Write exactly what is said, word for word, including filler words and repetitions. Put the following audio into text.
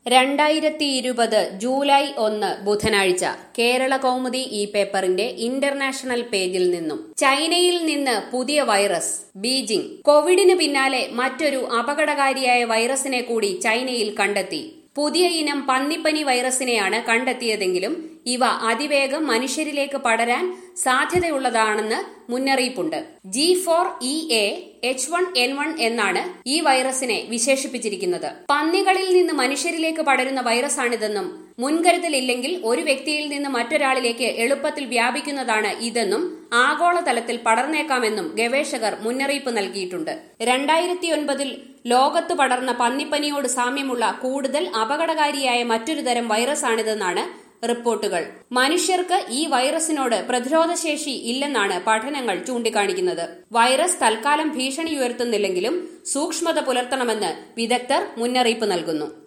രണ്ടായിരത്തി ഇരുപത് ജൂലൈ ഒന്ന് ബുധനാഴ്ച കേരള കൗമുദി ഈ പേപ്പറിന്റെ ഇന്റർനാഷണൽ പേജിൽ നിന്നും ചൈനയിൽ നിന്ന് പുതിയ വൈറസ് ബീജിംഗ്. കോവിഡിന് പിന്നാലെ മറ്റൊരു അപകടകാരിയായ വൈറസിനെ കൂടി ചൈനയിൽ കണ്ടെത്തി. പുതിയ ഇനം പന്നിപ്പനി വൈറസിനെയാണ് കണ്ടെത്തിയതെങ്കിലും ഇവ അതിവേഗം മനുഷ്യരിലേക്ക് പടരാൻ സാധ്യതയുള്ളതാണെന്ന് മുന്നറിയിപ്പുണ്ട്. G four E A H one N one എന്നാണ് ഈ വൈറസിനെ വിശേഷിപ്പിച്ചിരിക്കുന്നത്. പന്നികളിൽ നിന്ന് മനുഷ്യരിലേക്ക് പടരുന്ന വൈറസാണിതെന്നും മുൻകരുതലില്ലെങ്കിൽ ഒരു വ്യക്തിയിൽ നിന്ന് മറ്റൊരാളിലേക്ക് എളുപ്പത്തിൽ വ്യാപിക്കുന്നതാണ് ഇതെന്നും ആഗോളതലത്തിൽ പടർന്നേക്കാമെന്നും ഗവേഷകർ മുന്നറിയിപ്പ് നൽകിയിട്ടുണ്ട്. രണ്ടായിരത്തി ഒൻപതിൽ ലോകത്ത് പടർന്ന പന്നിപ്പനിയോട് സാമ്യമുള്ള കൂടുതൽ അപകടകാരിയായ മറ്റൊരു തരം വൈറസാണിതെന്നാണ് റിപ്പോർട്ടുകൾ. മനുഷ്യർക്ക് ഈ വൈറസിനോട് പ്രതിരോധശേഷി ഇല്ലെന്നാണ് പഠനങ്ങൾ ചൂണ്ടിക്കാണിക്കുന്നത്. വൈറസ് തൽക്കാലം ഭീഷണി ഉയർത്തുന്നില്ലെങ്കിലും സൂക്ഷ്മത പുലർത്തണമെന്ന് വിദഗ്ധർ മുന്നറിയിപ്പ് നൽകുന്നു.